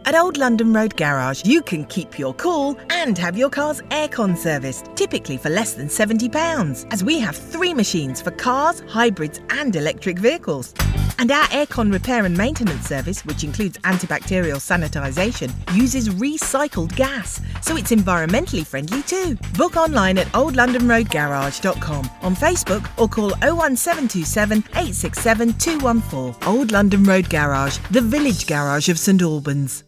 At Old London Road Garage, you can keep your cool and have your car's aircon serviced, typically for less than £70, as we have 3 machines for cars, hybrids and electric vehicles. And our aircon repair and maintenance service, which includes antibacterial sanitisation, uses recycled gas, so it's environmentally friendly too. Book online at oldlondonroadgarage.com, on Facebook, or call 01727 867 214. Old London Road Garage, the village garage of St Albans.